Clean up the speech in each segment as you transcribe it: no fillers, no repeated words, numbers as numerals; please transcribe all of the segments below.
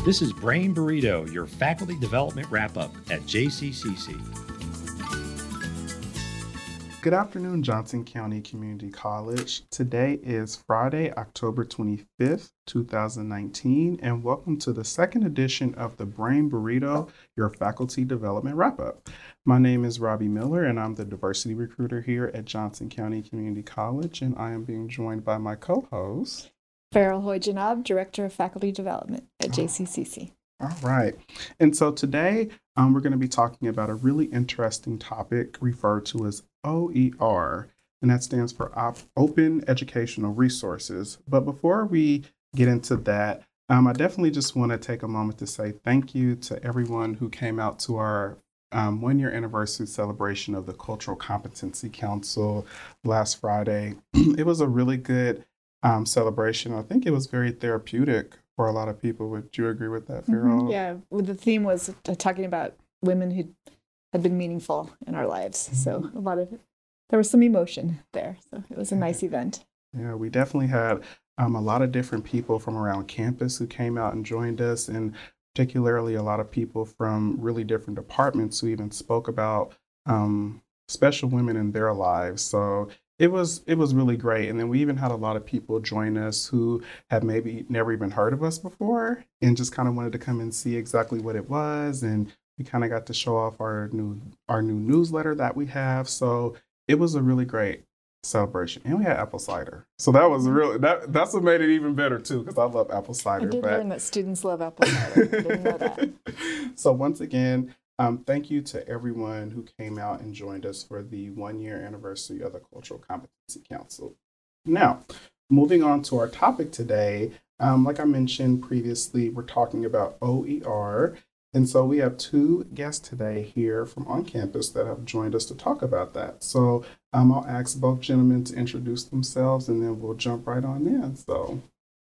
This is Brain Burrito, your faculty development wrap-up at JCCC. Good afternoon, Johnson County Community College. Today is Friday, October 25th, 2019, and welcome to the second edition of the Brain Burrito, your faculty development wrap-up. My name is Robbie Miller, and I'm the diversity recruiter here at Johnson County Community College, and I am being joined by my co-host, Farrell Hoy-Janab, Director of Faculty Development at JCCC. All right. And so today we're going to be talking about a really interesting topic referred to as OER, and that stands for Open Educational Resources. But before we get into that, I definitely just want to take a moment to say thank you to everyone who came out to our one-year anniversary celebration of the Cultural Competency Council last Friday. It was a really good celebration. I think it was very therapeutic for a lot of people. Would you agree with that, Farrell? Mm-hmm. Yeah, well, the theme was talking about women who had been meaningful in our lives. So there was some emotion there. So it was a nice event. Yeah, we definitely had a lot of different people from around campus who came out and joined us, and particularly a lot of people from really different departments who even spoke about special women in their lives. So it was really great. And then we even had a lot of people join us who had maybe never even heard of us before and just kind of wanted to come and see exactly what it was. And we kind of got to show off our new newsletter that we have. So it was a really great celebration. And we had apple cider. So that was really, that's what made it even better too, because I love apple cider. I did learn that students love apple cider. I didn't know that. So once again, thank you to everyone who came out and joined us for the one-year anniversary of the Cultural Competency Council. Now, moving on to our topic today, like I mentioned previously, we're talking about OER. And so we have two guests today here from on campus that have joined us to talk about that. So I'll ask both gentlemen to introduce themselves, and then we'll jump right on in. So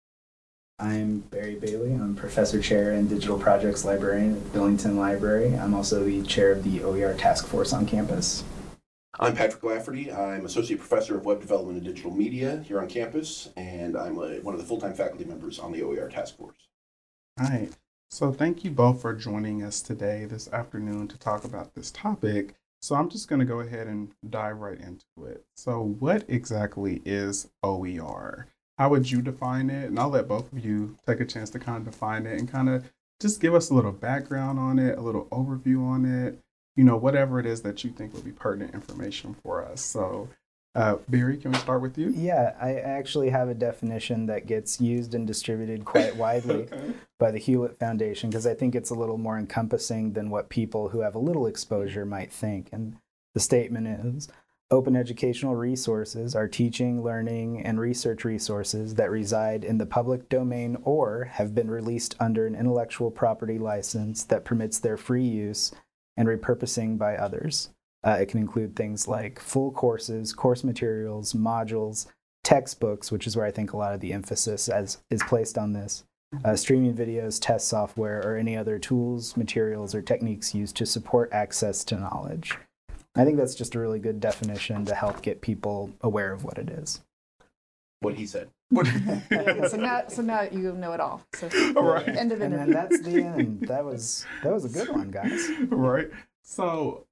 I'm Barry Bailey. I'm Professor Chair and Digital Projects Librarian at Billington Library. I'm also the Chair of the OER Task Force on campus. I'm Patrick Lafferty. I'm Associate Professor of Web Development and Digital Media here on campus, and I'm one of the full-time faculty members on the OER Task Force. All right. So thank you both for joining us today, this afternoon, to talk about this topic. So I'm just going to go ahead and dive right into it. So what exactly is OER? How would you define it? And I'll let both of you take a chance to kind of define it and kind of just give us a little background on it, a little overview on it, whatever it is that you think would be pertinent information for us. So Barry, can we start with you? Yeah, I actually have a definition that gets used and distributed quite widely by the Hewlett Foundation, because I think it's a little more encompassing than what people who have a little exposure might think. And the statement is, open educational resources are teaching, learning, and research resources that reside in the public domain or have been released under an intellectual property license that permits their free use and repurposing by others. It can include things like full courses, course materials, modules, textbooks, which is where I think a lot of the emphasis is placed on this, streaming videos, test software, or any other tools, materials, or techniques used to support access to knowledge. I think that's just a really good definition to help get people aware of what it is. What he said. Yeah, so now you know it all. So right. End of and interview. then that's the end. That was a good one, guys. Right. So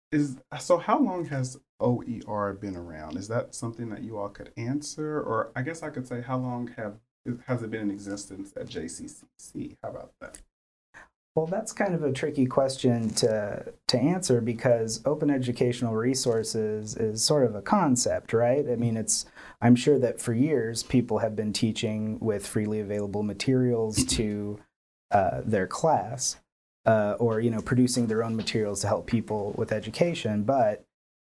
how long has OER been around? Is that something that you all could answer? Or I guess I could say, how long has it been in existence at JCCC? How about that? Well, that's kind of a tricky question to answer, because open educational resources is sort of a concept, right? I mean, I'm sure that for years people have been teaching with freely available materials to their class, or producing their own materials to help people with education. But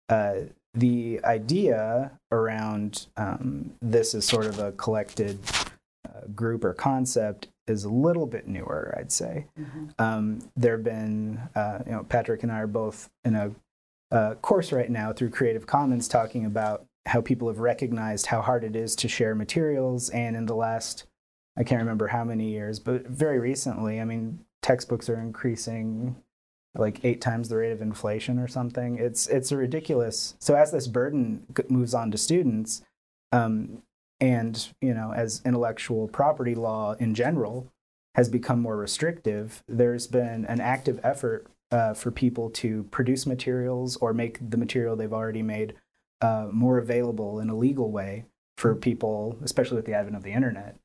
the idea around this as sort of a collected group or concept is a little bit newer, I'd say. Mm-hmm. There have been, Patrick and I are both in a course right now through Creative Commons talking about how people have recognized how hard it is to share materials. And in the last, I can't remember how many years, but very recently, I mean, textbooks are increasing like 8 times the rate of inflation or something. It's a ridiculous. So as this burden moves on to students, and as intellectual property law in general has become more restrictive, there's been an active effort for people to produce materials or make the material they've already made more available in a legal way for people, especially with the advent of the internet,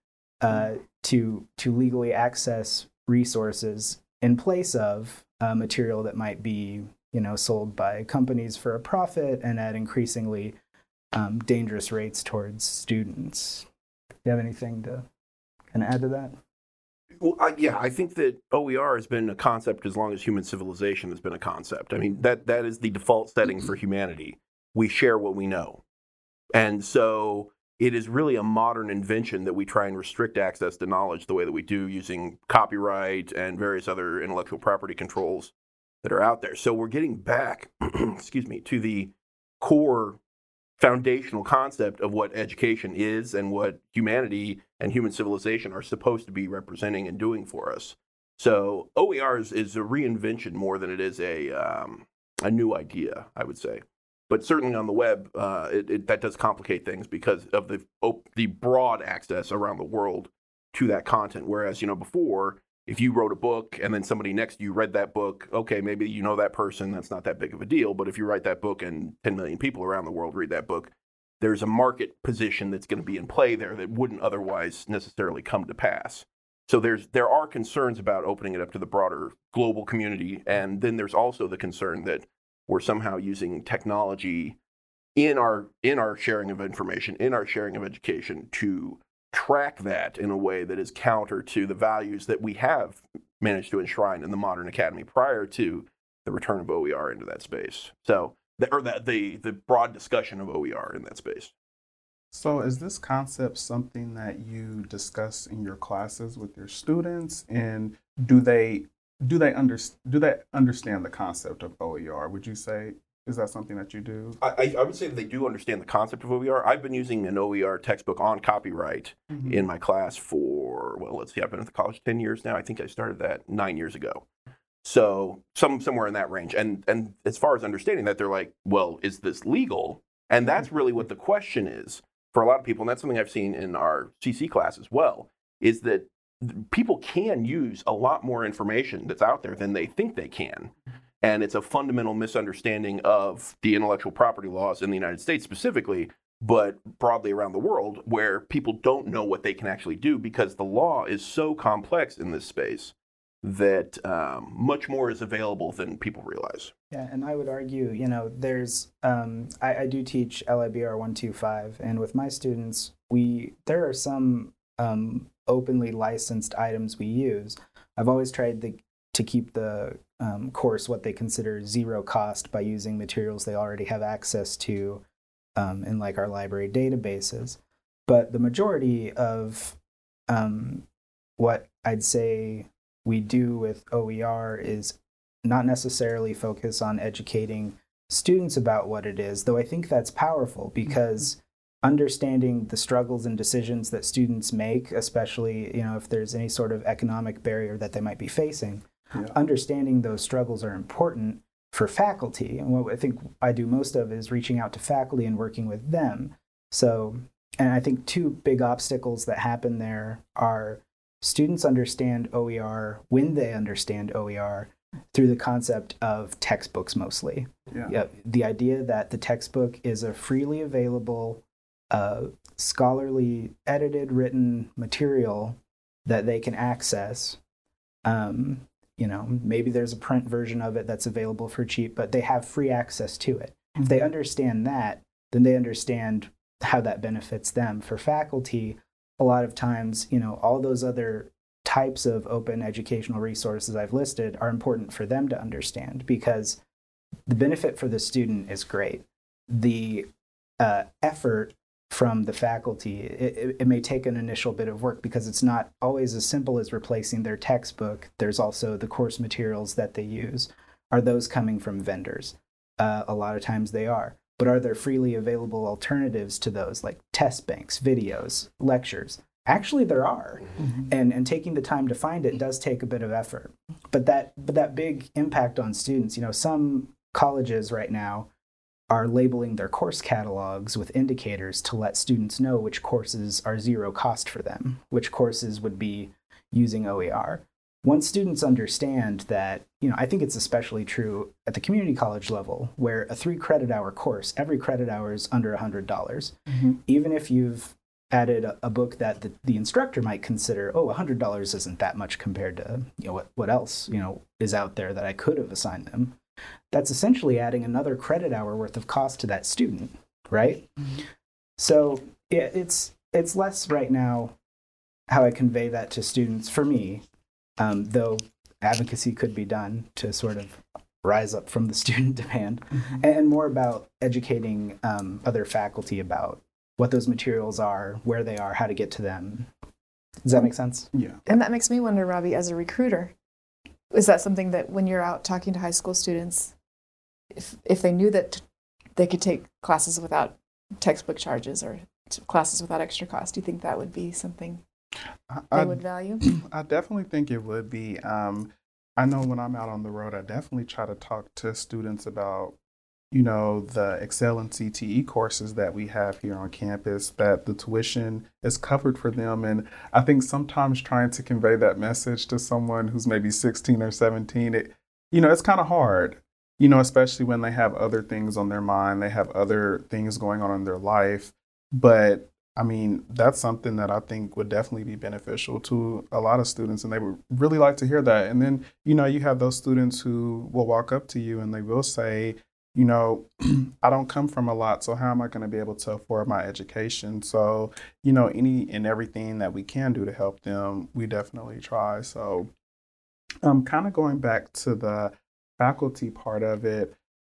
to legally access resources in place of material that might be, sold by companies for a profit and at increasingly dangerous rates towards students. Do you have anything to kind of add to that? Well, I think that OER has been a concept as long as human civilization has been a concept. I mean, that is the default setting for humanity. We share what we know. And so it is really a modern invention that we try and restrict access to knowledge the way that we do using copyright and various other intellectual property controls that are out there. So we're getting back, to the core foundational concept of what education is and what humanity and human civilization are supposed to be representing and doing for us. So OER is a reinvention more than it is a new idea, I would say. But certainly on the web, that does complicate things because of the broad access around the world to that content. Whereas, before, if you wrote a book and then somebody next to you read that book, okay, maybe you know that person, that's not that big of a deal. But if you write that book and 10 million people around the world read that book, there's a market position that's going to be in play there that wouldn't otherwise necessarily come to pass. So there are concerns about opening it up to the broader global community. And then there's also the concern that we're somehow using technology in our sharing of information, in our sharing of education to track that in a way that is counter to the values that we have managed to enshrine in the modern academy prior to the return of OER into that space. So, the broad discussion of OER in that space. So is this concept something that you discuss in your classes with your students, and do they understand the concept of OER? Would you say, is that something that you do? I would say that they do understand the concept of OER. I've been using an OER textbook on copyright in my class for, I've been at the college 10 years now. I think I started that 9 years ago. So somewhere in that range. And as far as understanding that, they're like, well, is this legal? And that's really what the question is for a lot of people. And that's something I've seen in our CC class as well, is that people can use a lot more information that's out there than they think they can. And it's a fundamental misunderstanding of the intellectual property laws in the United States specifically, but broadly around the world, where people don't know what they can actually do because the law is so complex in this space that much more is available than people realize. Yeah, and I would argue, there's, I do teach LIBR 125, and with my students, there are some openly licensed items we use. I've always tried to keep the course what they consider zero cost by using materials they already have access to in like our library databases. But the majority of what I'd say we do with OER is not necessarily focus on educating students about what it is, though I think that's powerful because understanding the struggles and decisions that students make, especially if there's any sort of economic barrier that they might be facing, understanding those struggles are important for faculty. And what I think I do most of is reaching out to faculty and working with them. So, and I think two big obstacles that happen there are students understand OER when they understand OER through the concept of textbooks mostly. The idea that the textbook is a freely available, scholarly edited, written material that they can access. Maybe there's a print version of it that's available for cheap, but they have free access to it. If they understand that, then they understand how that benefits them. For faculty, a lot of times, all those other types of open educational resources I've listed are important for them to understand because the benefit for the student is great. The effort from the faculty, it may take an initial bit of work because it's not always as simple as replacing their textbook. There's also the course materials that they use. Are those coming from vendors? A lot of times they are. But are there freely available alternatives to those, like test banks, videos, lectures? Actually, there are. And taking the time to find it does take a bit of effort. But that big impact on students, some colleges right now are labeling their course catalogs with indicators to let students know which courses are zero cost for them, which courses would be, using OER. Once students understand that, I think it's especially true at the community college level, where a 3 credit hour course, every credit hour is under $100. Mm-hmm. Even if you've added a book that the instructor might consider, $100 isn't that much compared to, what else, is out there that I could have assigned them. That's essentially adding another credit hour worth of cost to that student, right? Mm-hmm. So yeah, it's less right now how I convey that to students for me, though advocacy could be done to sort of rise up from the student demand, Mm-hmm. and more about educating other faculty about what those materials are, where they are, how to get to them. Does that make sense? Yeah. And that makes me wonder, Robbie, as a recruiter, is that something that when you're out talking to high school students, if they knew that they could take classes without textbook charges or classes without extra cost, do you think that would be something they would value? I definitely think it would be. I know when I'm out on the road, I definitely try to talk to students about, the Excel and CTE courses that we have here on campus, that the tuition is covered for them. And I think sometimes trying to convey that message to someone who's maybe 16 or 17, it's kind of hard, especially when they have other things on their mind, they have other things going on in their life. But I mean, that's something that I think would definitely be beneficial to a lot of students, and they would really like to hear that. And then, you have those students who will walk up to you and they will say, I don't come from a lot, so how am I going to be able to afford my education? So, any and everything that we can do to help them, we definitely try. So, kind of going back to the faculty part of it,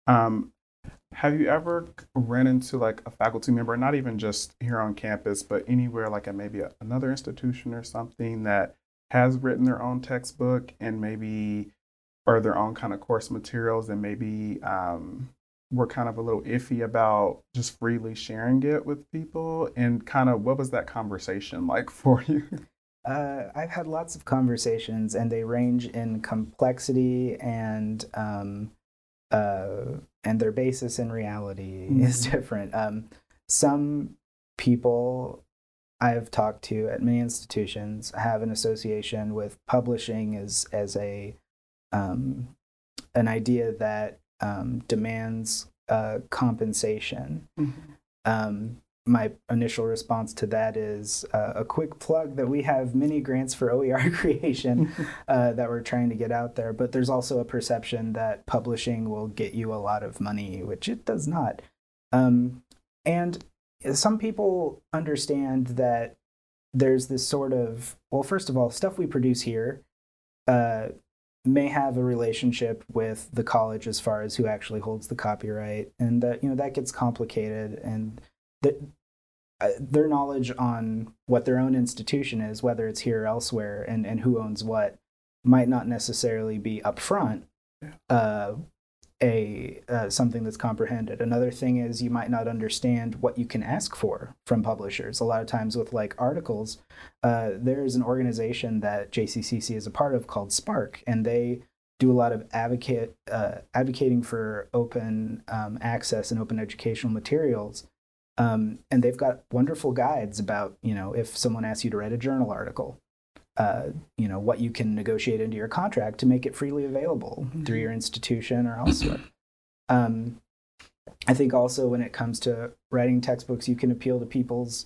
have you ever ran into like a faculty member, not even just here on campus, but anywhere like at maybe another institution or something that has written their own textbook and maybe or their own kind of course materials and maybe were kind of a little iffy about just freely sharing it with people? And kind of what was that conversation like for you? I've had lots of conversations, and they range in complexity and their basis in reality is different. Some people I've talked to at many institutions have an association with publishing as a an idea that demands compensation. My initial response to that is a quick plug that we have many grants for OER creation that we're trying to get out there. But there's also a perception that publishing will get you a lot of money, which it does not. And some people understand that there's this sort of, well, first of all, stuff we produce here may have a relationship with the college as far as who actually holds the copyright, and that that gets complicated, and their knowledge on what their own institution is, whether it's here or elsewhere, and who owns what, might not necessarily be upfront something that's comprehended. Another thing is you might not understand what you can ask for from publishers. A lot of times with like articles, there's an organization that JCCC is a part of called Spark, and they do a lot of advocating for open access and open educational materials. And they've got wonderful guides about, if someone asks you to write a journal article, what you can negotiate into your contract to make it freely available through your institution or elsewhere. I think also when it comes to writing textbooks, you can appeal to people's,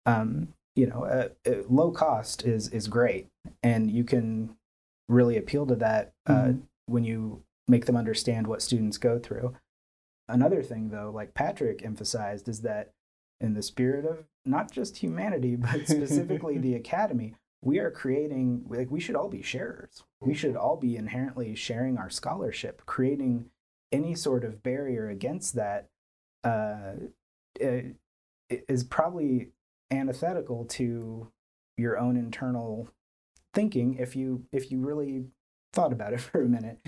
low cost is great. And you can really appeal to that when you make them understand what students go through. Another thing, though, like Patrick emphasized, is that in the spirit of not just humanity, but specifically the academy, we are creating, we should all be sharers. We should all be inherently sharing our scholarship. Creating any sort of barrier against that is probably antithetical to your own internal thinking if you really thought about it for a minute.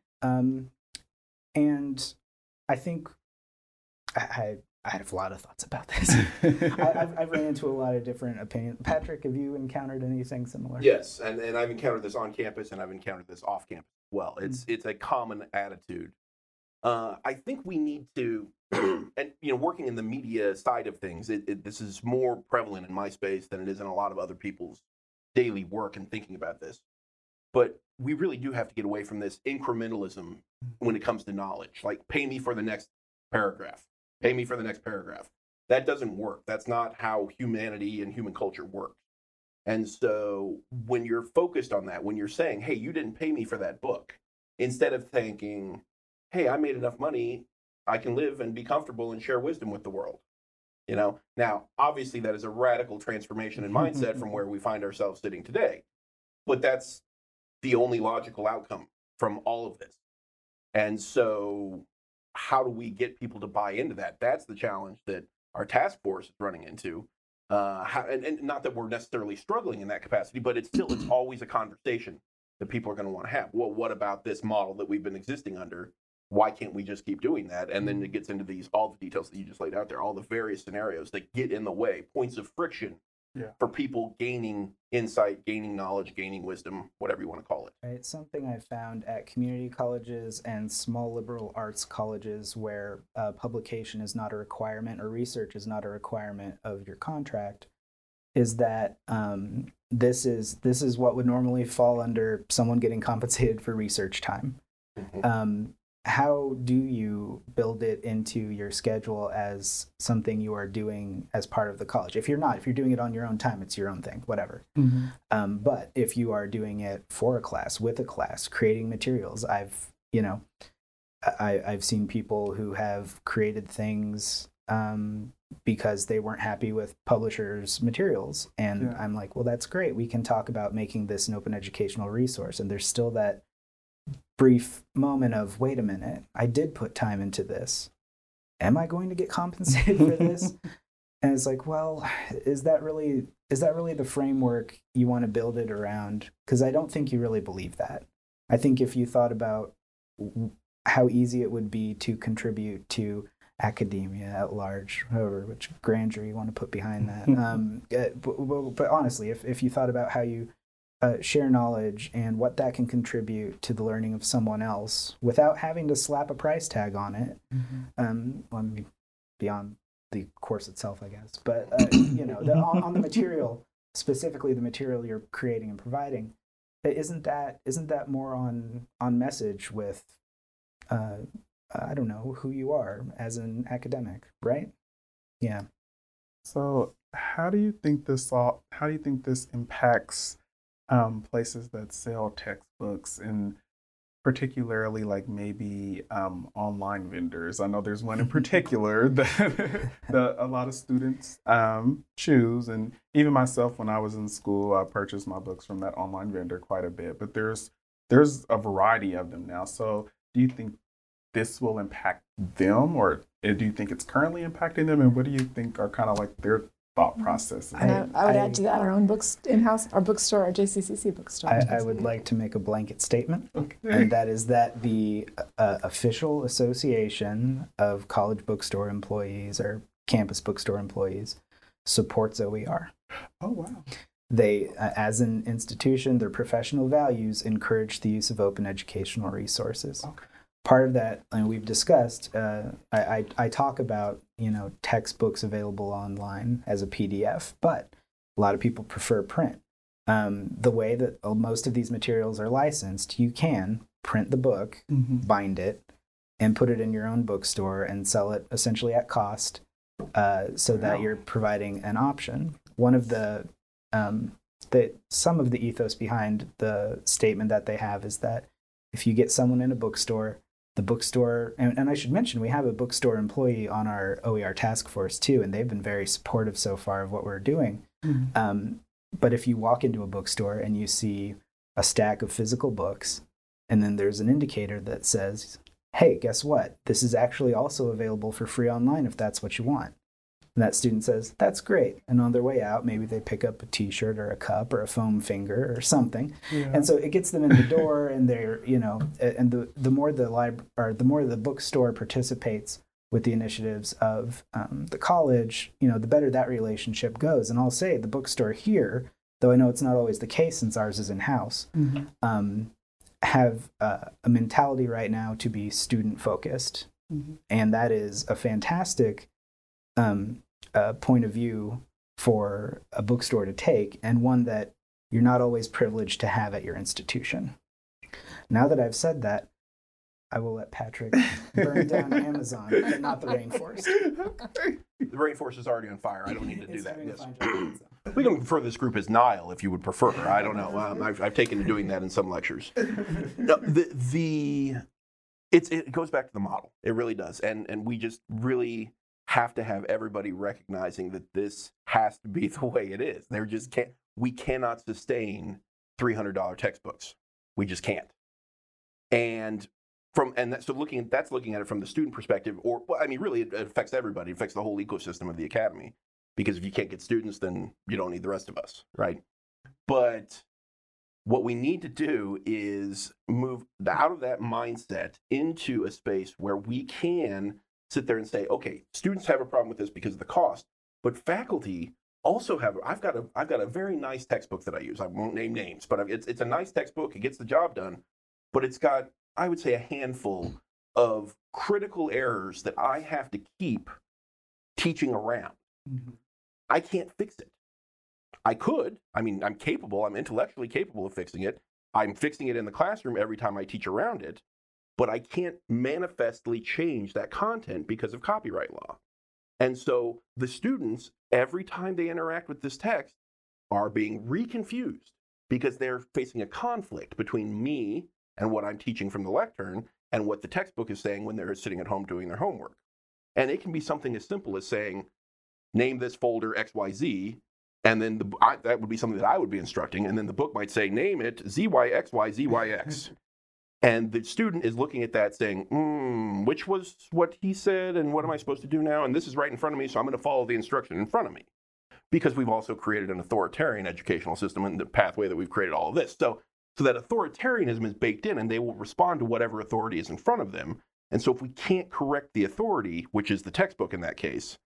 And I think I have a lot of thoughts about this. I've ran into a lot of different opinions. Patrick, have you encountered anything similar? Yes, and I've encountered this on campus, and I've encountered this off campus as well. It's a common attitude. I think we need to, and working in the media side of things, this is more prevalent in my space than it is in a lot of other people's daily work and thinking about this. But we really do have to get away from this incrementalism when it comes to knowledge. Like, pay me for the next paragraph. Pay me for the next paragraph. That doesn't work. That's not how humanity and human culture works. And so when you're focused on that, when you're saying, hey, you didn't pay me for that book, instead of thinking, hey, I made enough money, I can live and be comfortable and share wisdom with the world. You know, now, obviously, that is a radical transformation in mindset from where we find ourselves sitting today. But that's the only logical outcome from all of this. And so how do we get people to buy into that? That's the challenge that our task force is running into. And not that we're necessarily struggling in that capacity, but it's always a conversation that people are going to want to have. Well, what about this model that we've been existing under? Why can't we just keep doing that? And then it gets into all the details that you just laid out there, all the various scenarios that get in the way, points of friction for people gaining insight, gaining knowledge, gaining wisdom, whatever you want to call it. Right. Something I found at community colleges and small liberal arts colleges where publication is not a requirement or research is not a requirement of your contract is that this is what would normally fall under someone getting compensated for research time. Mm-hmm. How do you build it into your schedule as something you are doing as part of the college? If you're doing it on your own time, it's your own thing, whatever. Mm-hmm. But if you are doing it for a class, with a class, creating materials, I've seen people who have created things because they weren't happy with publishers' materials. And I'm like, well, that's great. We can talk about making this an open educational resource. And there's still that brief moment of, wait a minute, I did put time into this. Am I going to get compensated for this? And it's like, well, is that really the framework you want to build it around? Because I don't think you really believe that. I think if you thought about how easy it would be to contribute to academia at large, however which grandeur you want to put behind that. But honestly, if you thought about how you share knowledge and what that can contribute to the learning of someone else without having to slap a price tag on it, beyond the course itself, I guess. But on the material, specifically the material you're creating and providing, isn't that more on message with I don't know who you are as an academic, right? Yeah. So how do you think this impacts places that sell textbooks, and particularly like maybe online vendors? I know there's one in particular that a lot of students choose, and even myself when I was in school, I purchased my books from that online vendor quite a bit. But there's a variety of them now. So do you think this will impact them, or do you think it's currently impacting them? And what do you think are kind of like their thought processes? I would add to that our own books in-house, our bookstore, our JCCC bookstore. I would like to make a blanket statement, and that is that the official association of college bookstore employees or campus bookstore employees supports OER. Oh, wow. They, as an institution, their professional values encourage the use of open educational resources. Okay. Part of that, and we've discussed, I talk about, textbooks available online as a PDF, but a lot of people prefer print. The way that most of these materials are licensed, you can print the book, bind it, and put it in your own bookstore and sell it essentially at cost, so that you're providing an option. One of some of the ethos behind the statement that they have is that if you get someone in a bookstore, the bookstore, and I should mention, we have a bookstore employee on our OER task force too, and they've been very supportive so far of what we're doing. But if you walk into a bookstore and you see a stack of physical books, and then there's an indicator that says, hey, guess what? This is actually also available for free online if that's what you want. And that student says, that's great. And on their way out, maybe they pick up a t-shirt or a cup or a foam finger or something. Yeah. And so it gets them in the door, and they're, and the more the bookstore participates with the initiatives of the college, the better that relationship goes. And I'll say the bookstore here, though I know it's not always the case since ours is in-house, have a mentality right now to be student-focused. And that is a fantastic point of view for a bookstore to take, and one that you're not always privileged to have at your institution. Now that I've said that, I will let Patrick burn down Amazon, but not the rainforest. The rainforest is already on fire. I don't need to do that. Yes. We can refer to this group as Nile if you would prefer. I don't know. I've taken to doing that in some lectures. No, it goes back to the model. It really does. And we just really have to have everybody recognizing that this has to be the way it is. We cannot sustain $300 textbooks. We just can't. And looking at it from the student perspective, really it affects everybody. It affects the whole ecosystem of the academy, because if you can't get students, then you don't need the rest of us, right? But what we need to do is move out of that mindset into a space where we can sit there and say, okay, students have a problem with this because of the cost, but faculty also have. I've got a very nice textbook that I use. I won't name names, but it's a nice textbook. It gets the job done, but it's got, I would say, a handful of critical errors that I have to keep teaching around. Mm-hmm. I can't fix it. I could. I'm capable. I'm intellectually capable of fixing it. I'm fixing it in the classroom every time I teach around it, but I can't manifestly change that content because of copyright law. And so the students, every time they interact with this text, are being reconfused because they're facing a conflict between me and what I'm teaching from the lectern and what the textbook is saying when they're sitting at home doing their homework. And it can be something as simple as saying, name this folder XYZ, and then that would be something that I would be instructing, and then the book might say, name it ZYXYZYX. And the student is looking at that saying, which was what he said, and what am I supposed to do now? And this is right in front of me, so I'm going to follow the instruction in front of me. Because we've also created an authoritarian educational system in the pathway that we've created all of this. So that authoritarianism is baked in, and they will respond to whatever authority is in front of them. And so if we can't correct the authority, which is the textbook in that case,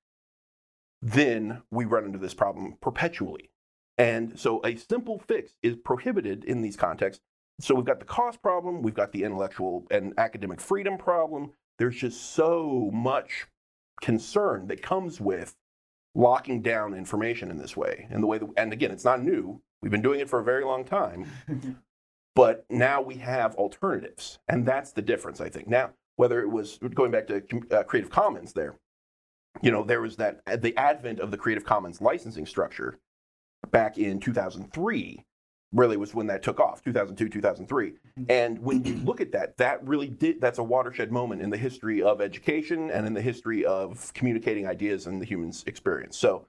then we run into this problem perpetually. And so a simple fix is prohibited in these contexts. So we've got the cost problem, we've got the intellectual and academic freedom problem. There's just so much concern that comes with locking down information in this way. And and again, it's not new. We've been doing it for a very long time. But now we have alternatives, and that's the difference, I think. Now, whether it was going back to Creative Commons there was the advent of the Creative Commons licensing structure back in 2003 really was when that took off, 2002, 2003. And when you look at that's a watershed moment in the history of education and in the history of communicating ideas and the human's experience. So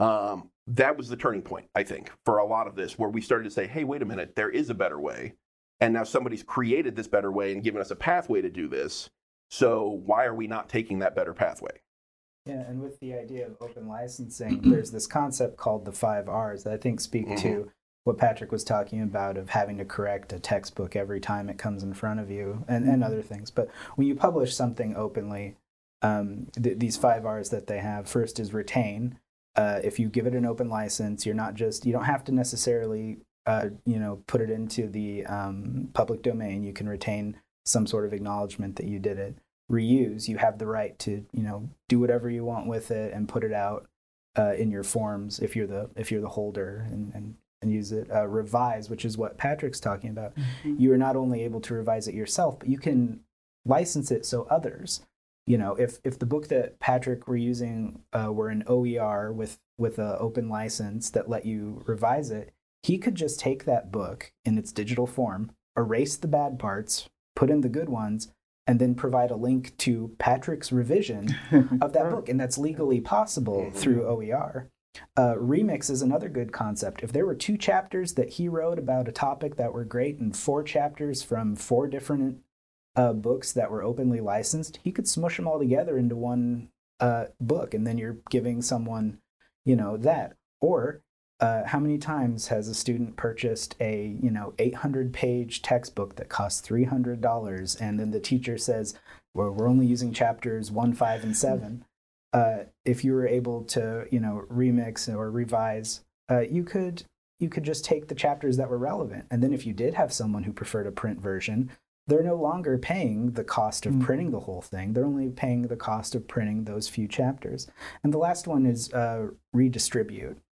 that was the turning point, I think, for a lot of this, where we started to say, hey, wait a minute, there is a better way. And now somebody's created this better way and given us a pathway to do this. So why are we not taking that better pathway? Yeah, and with the idea of open licensing, there's this concept called the 5 R's that I think speak to what Patrick was talking about, of having to correct a textbook every time it comes in front of you, and other things. But when you publish something openly, these 5 R's that they have, first is retain. If you give it an open license, you don't have to necessarily put it into the public domain. You can retain some sort of acknowledgement that you did it. Reuse, you have the right to do whatever you want with it and put it out in your forms if you're the holder and use it. Revise, which is what Patrick's talking about. You are not only able to revise it yourself, but you can license it so others. If the book that Patrick were using were an OER with an open license that let you revise it, he could just take that book in its digital form, erase the bad parts, put in the good ones, and then provide a link to Patrick's revision of that book. And that's legally possible through OER. Remix is another good concept. If there were 2 chapters that he wrote about a topic that were great and 4 chapters from 4 different books that were openly licensed, he could smush them all together into one book, and then you're giving someone, that. Or how many times has a student purchased a 800-page textbook that costs $300, and then the teacher says, well, we're only using chapters 1, 5, and 7. If you were able to remix or revise, you could just take the chapters that were relevant, and then if you did have someone who preferred a print version, they're no longer paying the cost of printing the whole thing. They're only paying the cost of printing those few chapters. And the last one is redistribute.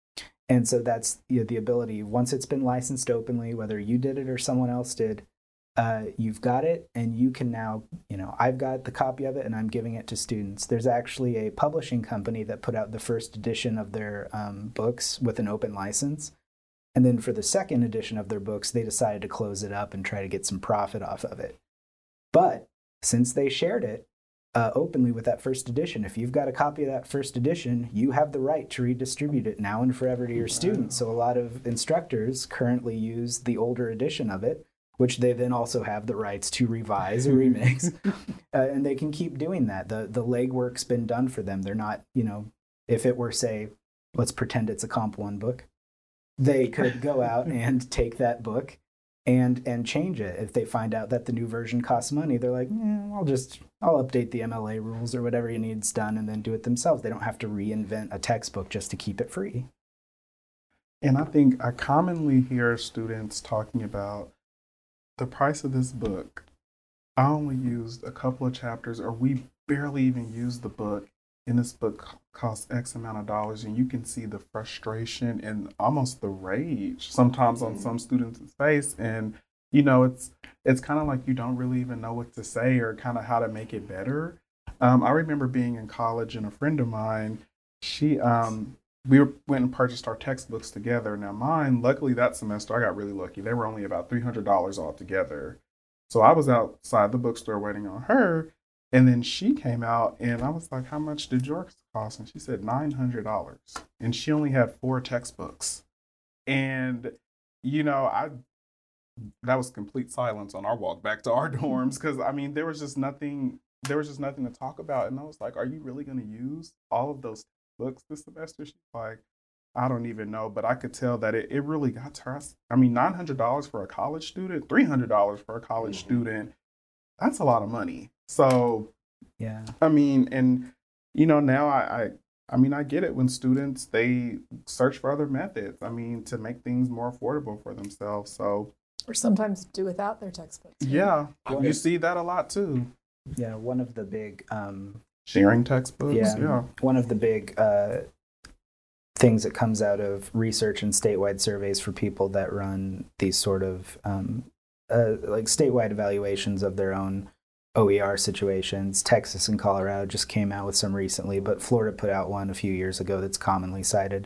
And so that's the ability, once it's been licensed openly, whether you did it or someone else did, you've got it, and you can now, I've got the copy of it and I'm giving it to students. There's actually a publishing company that put out the first edition of their books with an open license. And then for the second edition of their books, they decided to close it up and try to get some profit off of it. But since they shared it openly with that first edition, if you've got a copy of that first edition, you have the right to redistribute it now and forever to your students. So a lot of instructors currently use the older edition of it, which they then also have the rights to revise or remix. And they can keep doing that. The legwork's been done for them. They're not, if it were, say, let's pretend it's a Comp 1 book, they could go out and take that book and change it. If they find out that the new version costs money, they're like, I'll update the MLA rules or whatever needs done and then do it themselves. They don't have to reinvent a textbook just to keep it free. And I think I commonly hear students talking about the price of this book. I only used a couple of chapters, or we barely even used the book, and this book costs X amount of dollars, and you can see the frustration and almost the rage sometimes on some students' face. And it's kind of like you don't really even know what to say or kind of how to make it better. I remember being in college, and a friend of mine, we went and purchased our textbooks together. Now mine, luckily that semester, I got really lucky. They were only about $300 altogether. So I was outside the bookstore waiting on her. And then she came out, and I was like, how much did yours cost? And she said $900. And she only had 4 textbooks. And, that was complete silence on our walk back to our dorms. Because, there was just nothing to talk about. And I was like, are you really going to use all of those books this semester? She's like, I don't even know, but I could tell that it really got to her. $900 for a college student, $300 for a college student, that's a lot of money. So, yeah, now I get it when students, they search for other methods, to make things more affordable for themselves. So, or sometimes do without their textbooks. Right? Yeah, you see that a lot too. Yeah, one of the big sharing textbooks. Yeah. One of the big things that comes out of research and statewide surveys for people that run these sort of like statewide evaluations of their own OER situations. Texas and Colorado just came out with some recently, but Florida put out one a few years ago that's commonly cited.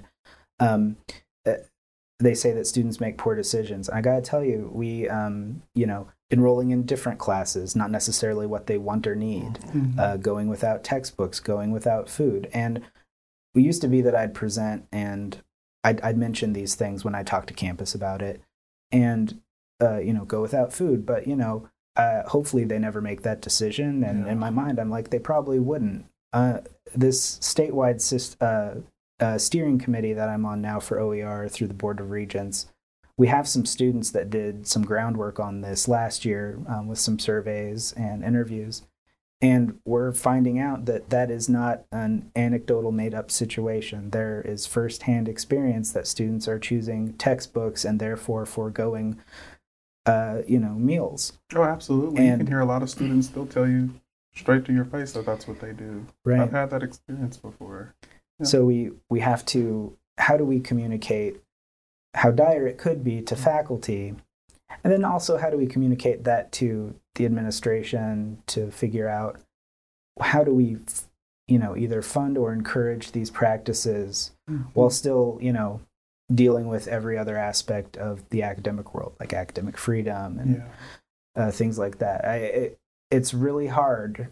They say that students make poor decisions. I got to tell you, we, enrolling in different classes, not necessarily what they want or need, going without textbooks, going without food. And we used to be that I'd present and I'd mention these things when I talk to campus about it and, go without food. But, hopefully they never make that decision. And in my mind, I'm like, they probably wouldn't. This statewide steering committee that I'm on now for OER through the Board of Regents, we have some students that did some groundwork on this last year with some surveys and interviews. And we're finding out that that is not an anecdotal made-up situation. There is firsthand experience that students are choosing textbooks and therefore foregoing meals. Oh, absolutely. You can hear a lot of students, they'll tell you straight to your face that that's what they do. Right. I've had that experience before. Yeah. So we have to, how do we communicate how dire it could be to faculty? And then also, how do we communicate that to the administration to figure out how do we, either fund or encourage these practices while still, dealing with every other aspect of the academic world, like academic freedom and things like that. It's really hard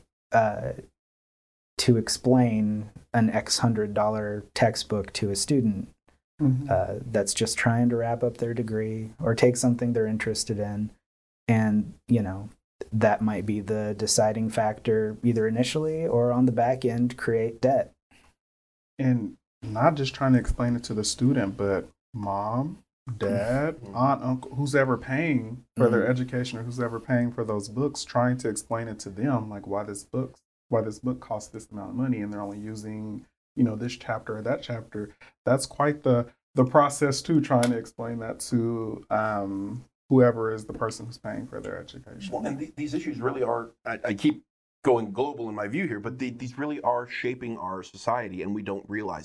to explain an X $100 textbook to a student that's just trying to wrap up their degree or take something they're interested in. And, that might be the deciding factor, either initially or on the back end, create debt. And not just trying to explain it to the student, but mom, dad, aunt, uncle, who's ever paying for their education or who's ever paying for those books, trying to explain it to them, like why this book costs this amount of money and they're only using, this chapter or that chapter. That's quite the process too, trying to explain that to whoever is the person who's paying for their education. Well, and these issues really are, I keep going global in my view here, but these really are shaping our society and we don't realize it.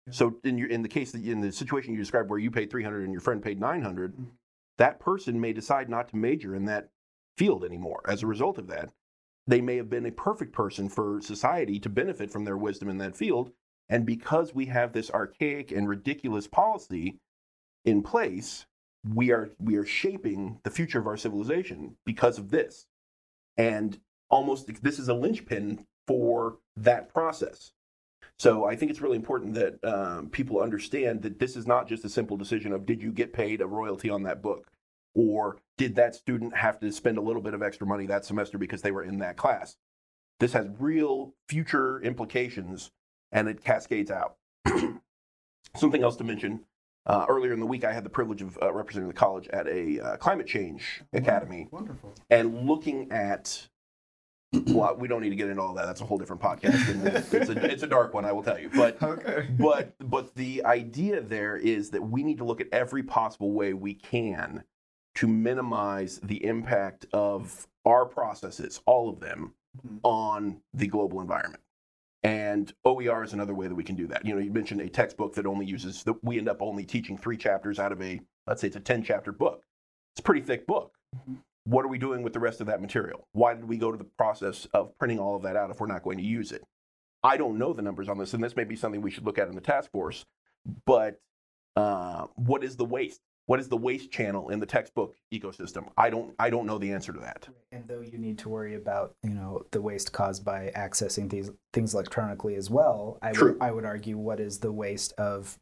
So in the case in the situation you described where you paid $300 and your friend paid $900, that person may decide not to major in that field anymore. As a result of that, they may have been a perfect person for society to benefit from their wisdom in that field. And because we have this archaic and ridiculous policy in place, we are shaping the future of our civilization because of this. And almost this is a linchpin for that process. So I think it's really important that people understand that this is not just a simple decision of did you get paid a royalty on that book, or did that student have to spend a little bit of extra money that semester because they were in that class. This has real future implications, and it cascades out. Something else to mention, earlier in the week I had the privilege of representing the college at a climate change academy. Wonderful. And looking at, well, we don't need to get into all that. That's a whole different podcast. It's a dark one, I will tell you. But Okay. but the idea there is that we need to look at every possible way we can to minimize the impact of our processes, all of them, on the global environment. And OER is another way that we can do that. You mentioned a textbook that only uses, that we end up only teaching 3 chapters out of let's say it's a 10-chapter book. It's a pretty thick book. What are we doing with the rest of that material? Why did we go to the process of printing all of that out if we're not going to use it? I don't know the numbers on this, and this may be something we should look at in the task force, but what is the waste? What is the waste channel in the textbook ecosystem? I don't know the answer to that. And though you need to worry about, the waste caused by accessing these things electronically as well, I would argue what is the waste of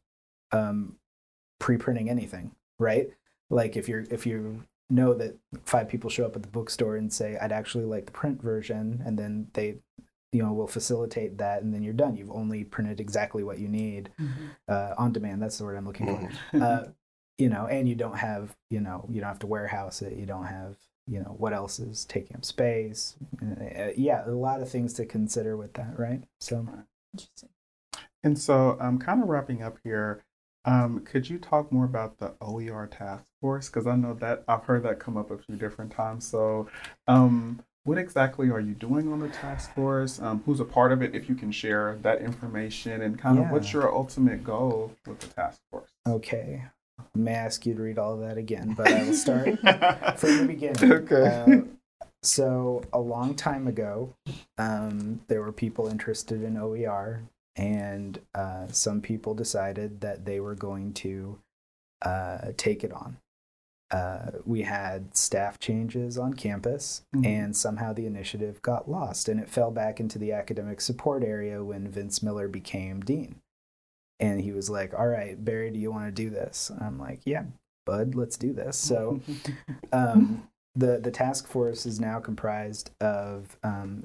pre-printing anything, right? Like if you know that 5 people show up at the bookstore and say, I'd actually like the print version, and then they will facilitate that, and then you're done. You've only printed exactly what you need on demand. That's the word I'm looking for. And you don't have, you don't have to warehouse it. You don't have, what else is taking up space. A lot of things to consider with that, right? So, Interesting. And so kind of wrapping up here, could you talk more about the OER task force? Because I know that I've heard that come up a few different times. So what exactly are you doing on the task force? Who's a part of it, if you can share that information, and kind of what's your ultimate goal with the task force? Okay. I may ask you to read all of that again, but I will start from the beginning. Okay. So a long time ago, there were people interested in OER, and some people decided that they were going to take it on. We had staff changes on campus, and somehow the initiative got lost, and it fell back into the academic support area when Vince Miller became dean. And he was like, all right, Barry, do you want to do this? And I'm like, yeah, bud, let's do this. So the task force is now comprised of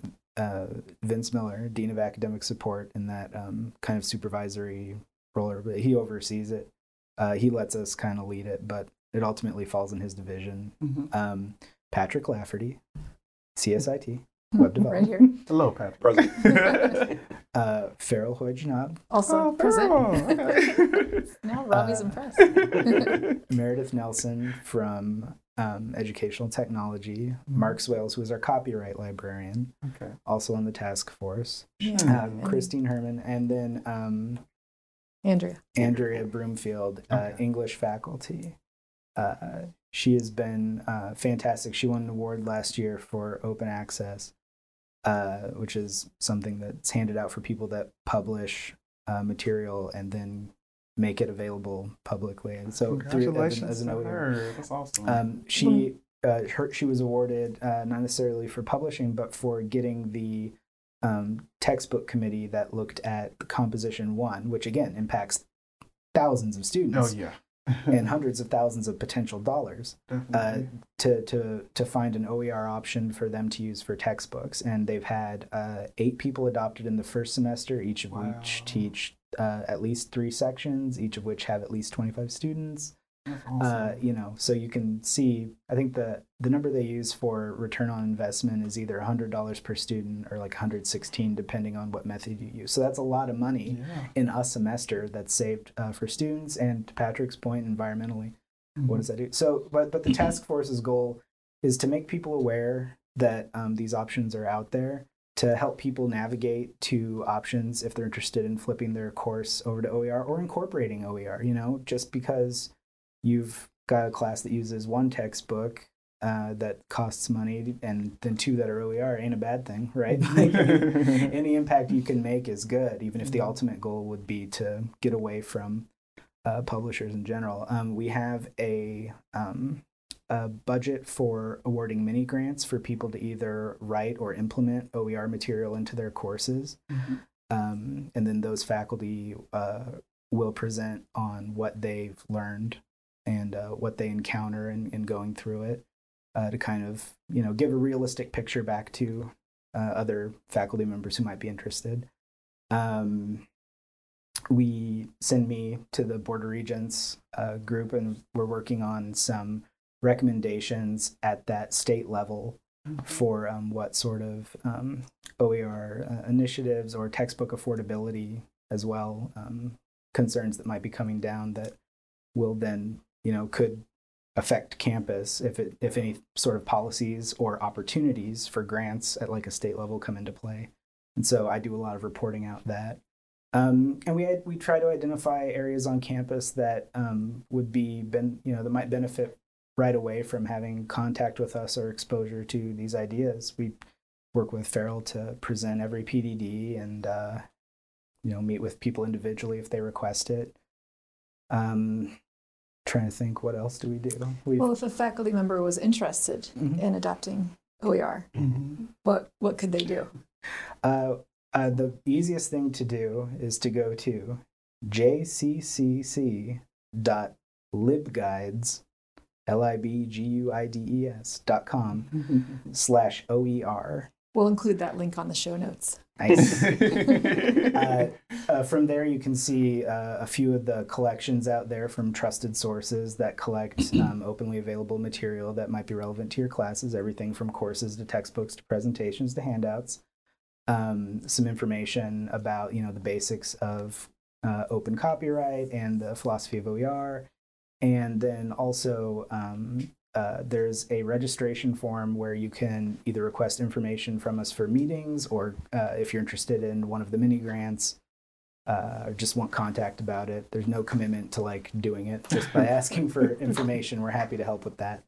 Vince Miller, Dean of Academic Support, in that kind of supervisory role, but he oversees it. He lets us kind of lead it, but it ultimately falls in his division. Patrick Lafferty, CSIT, Web Development. Right here. Hello, Patrick. Present. Farrell Hoy-Janab. Also present. Okay. Now Robbie's impressed. Meredith Nelson from Educational Technology. Mark Swales, who is our copyright librarian, Okay. also on the task force. And Christine Herman, and then Andrea Broomfield, English faculty. She has been fantastic. She won an award last year for open access, which is something that's handed out for people that publish material and then make it available publicly. And so, Congratulations to her. That's awesome. she was awarded not necessarily for publishing, but for getting the textbook committee that looked at Composition 1, which again impacts thousands of students. Oh yeah. And hundreds of thousands of potential dollars to find an OER option for them to use for textbooks. And they've had 8 people adopted in the first semester, each of which teach at least 3 sections, each of which have at least 25 students. That's awesome. So you can see, I think the number they use for return on investment is either $100 per student or like $116, depending on what method you use. So that's a lot of money in a semester that's saved for students. And to Patrick's point, environmentally, what does that do? So, but the task force's goal is to make people aware that these options are out there, to help people navigate to options if they're interested in flipping their course over to OER or incorporating OER. Just because you've got a class that uses one textbook that costs money and then two that are OER ain't a bad thing, right? Any impact you can make is good, even if the ultimate goal would be to get away from publishers in general. We have a budget for awarding mini grants for people to either write or implement OER material into their courses. And then those faculty will present on what they've learned and what they encounter in going through it, to kind of, give a realistic picture back to other faculty members who might be interested. We send me to the Board of Regents group, and we're working on some recommendations at that state level for what sort of OER initiatives or textbook affordability as well, concerns that might be coming down that will then, could affect campus if any sort of policies or opportunities for grants at like a state level come into play. And so I do a lot of reporting out that. And we try to identify areas on campus that would be that might benefit right away from having contact with us or exposure to these ideas. We work with Farrell to present every PDD and meet with people individually if they request it. Trying to think, what else do we do? Well, if a faculty member was interested in adopting OER, what could they do? The easiest thing to do is to go to jccc.libguides, libguides.com/OER. We'll include that link on the show notes. Nice. From there, you can see a few of the collections out there from trusted sources that collect openly available material that might be relevant to your classes, everything from courses to textbooks to presentations to handouts. Some information about, the basics of open copyright and the philosophy of OER. And then also there's a registration form where you can either request information from us for meetings, or if you're interested in one of the mini grants, or just want contact about it. There's no commitment to doing it. Just by asking for information, we're happy to help with that.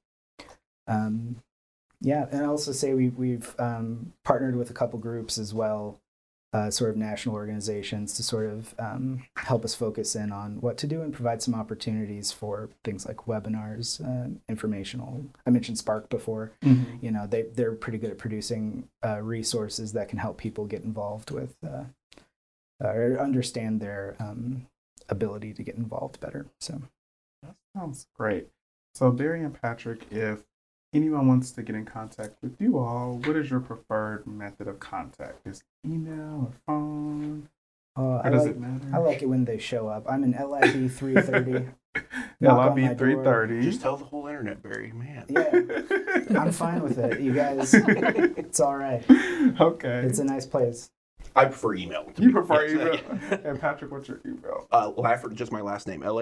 Yeah, and I'll also say we've partnered with a couple groups as well, sort of national organizations, to sort of help us focus in on what to do and provide some opportunities for things like webinars, informational. I mentioned Spark before. They're pretty good at producing resources that can help people get involved with or understand their ability to get involved better. So that sounds great. So Barry and Patrick, if anyone wants to get in contact with you all, what is your preferred method of contact? Is email or phone? Or does it matter? I like it when they show up. I'm in LIB 330. LIB 330. Just tell the whole internet, Barry, man. Yeah, I'm fine with it. You guys, it's all right. Okay. It's a nice place. I prefer email. You prefer email? And Patrick, what's your email? Laffert, just my last name,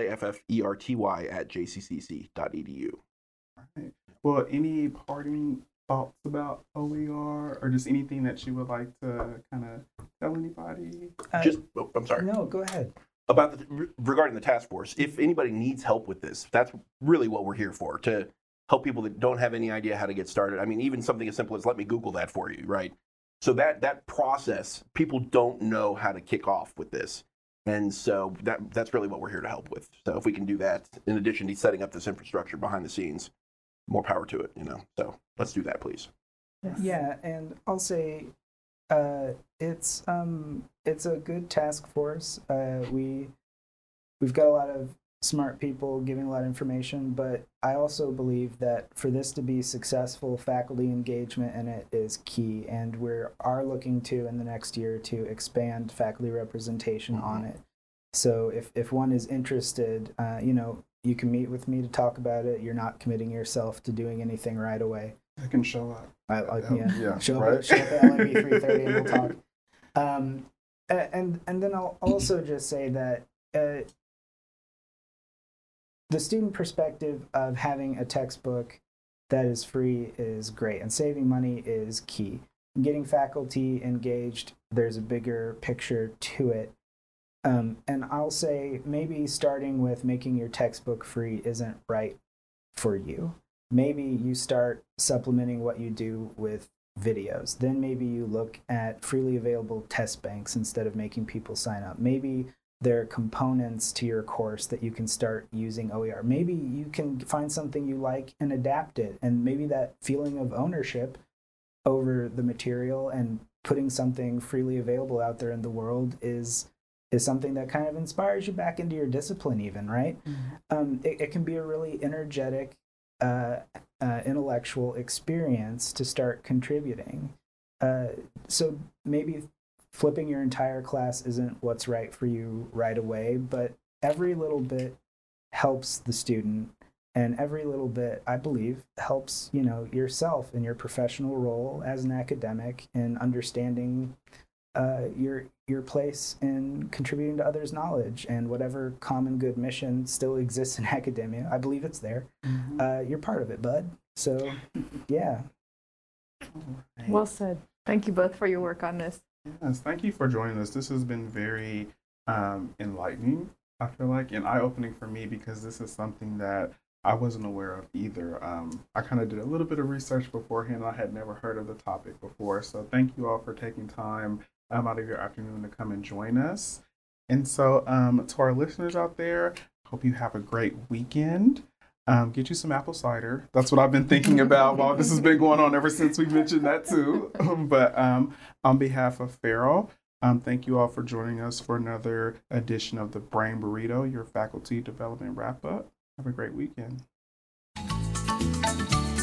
LAFFERTY@jccc.edu. All right. Well, any parting thoughts about OER, or just anything that you would like to kind of tell anybody? I'm sorry. No, go ahead. Regarding the task force, if anybody needs help with this, that's really what we're here for, to help people that don't have any idea how to get started. I mean, even something as simple as let me Google that for you, right? So that process, people don't know how to kick off with this. And so that's really what we're here to help with. So if we can do that, in addition to setting up this infrastructure behind the scenes, more power to it, So let's do that, please. Yeah, and I'll say it's a good task force. We've got a lot of smart people giving a lot of information, but I also believe that for this to be successful, faculty engagement in it is key, and we are looking to, in the next year, to expand faculty representation on it. So if one is interested, you can meet with me to talk about it. You're not committing yourself to doing anything right away. I can show up. Show right? up at LIB 330 and we'll talk. And then I'll also just say that the student perspective of having a textbook that is free is great, and saving money is key. getting faculty engaged, there's a bigger picture to it. And I'll say maybe starting with making your textbook free isn't right for you. Maybe you start supplementing what you do with videos. Then maybe you look at freely available test banks instead of making people sign up. Maybe there are components to your course that you can start using OER. Maybe you can find something you like and adapt it. And maybe that feeling of ownership over the material and putting something freely available out there in the world is something that kind of inspires you back into your discipline even, right? It can be a really energetic, intellectual experience to start contributing. So maybe flipping your entire class isn't what's right for you right away, but every little bit helps the student, and every little bit, I believe, helps yourself in your professional role as an academic in understanding your place in contributing to others' knowledge, and whatever common good mission still exists in academia. I believe it's there. You're part of it, bud. So, yeah. Well said. Thank you both for your work on this. Yes, thank you for joining us. This has been very enlightening, I feel like, and eye-opening for me, because this is something that I wasn't aware of either. I kind of did a little bit of research beforehand. I had never heard of the topic before. So thank you all for taking time out of your afternoon to come and join us. And so to our listeners out there, hope you have a great weekend. Get you some apple cider. That's what I've been thinking about while this has been going on ever since we mentioned that too. But on behalf of Farrell, thank you all for joining us for another edition of the Brain Burrito, your faculty development wrap-up. Have a great weekend.